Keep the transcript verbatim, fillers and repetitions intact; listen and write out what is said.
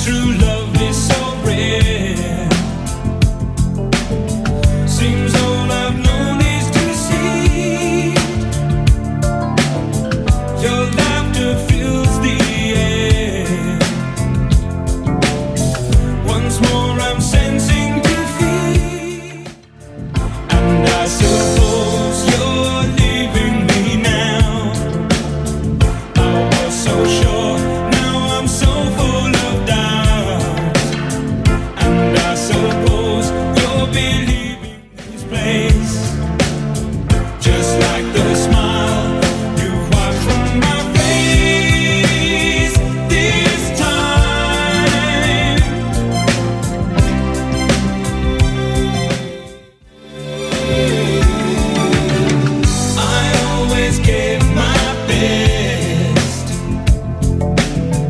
true love is so rare. Seems all I've known is deceit. Your laughter fills the air. Once more I'm sensing defeat, and I suppose you're leaving me now. I was so sure, now I'm so full of doubt, and I suppose you'll be leaving this place, just like the smile